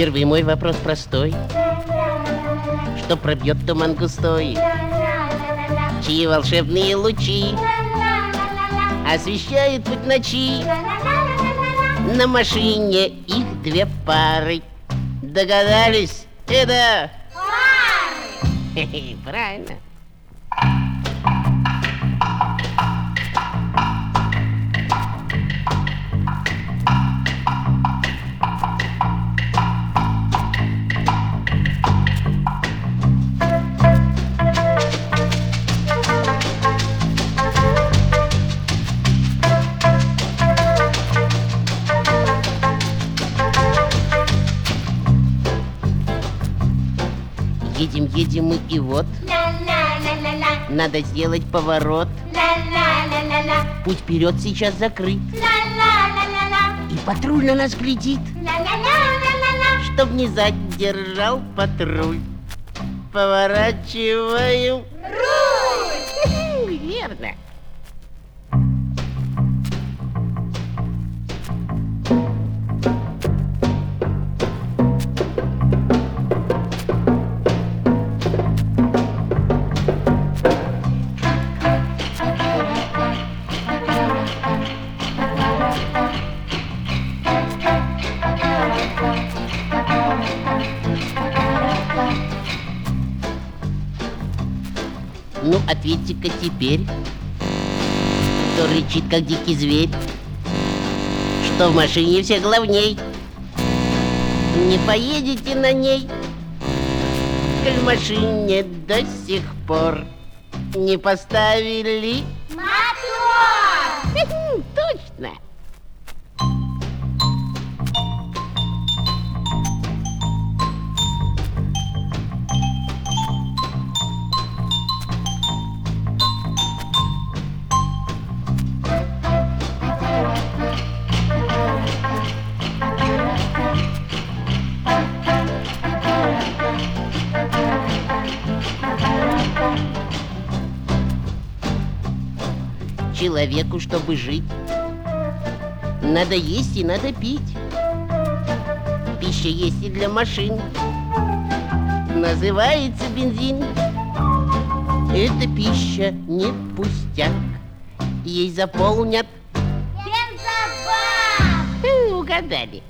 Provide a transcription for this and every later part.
Первый мой вопрос простой. Что пробьет туман густой? Чьи волшебные лучи освещают путь ночи? На машине их две пары. Догадались? Это... Хе-хе, правильно. Едем, едем мы, и вот надо сделать поворот. Путь вперед сейчас закрыт. И патруль на нас глядит, чтоб не задержал патруль. Поворачиваем руль. Верно. Ну, ответьте-ка теперь, кто рычит, как дикий зверь, что в машине все главней. Не поедете на ней, коль в машине до сих пор не поставили мотор. Точно. Человеку, чтобы жить, надо есть и надо пить. Пища есть и для машин, называется бензин. Эта пища не пустяк, ей заполнят бензобак. Угадали.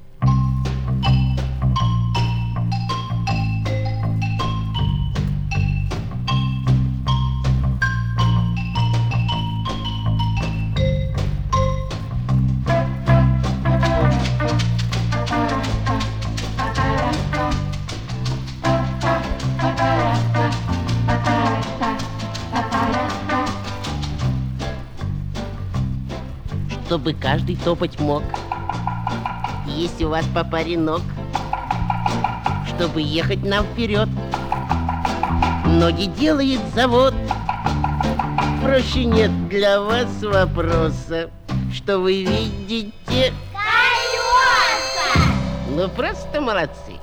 Чтобы каждый топать мог, есть у вас по паре ног, чтобы ехать нам вперед. Ноги делает завод. Проще нет для вас вопроса, что вы видите. Колеса! Ну, просто молодцы.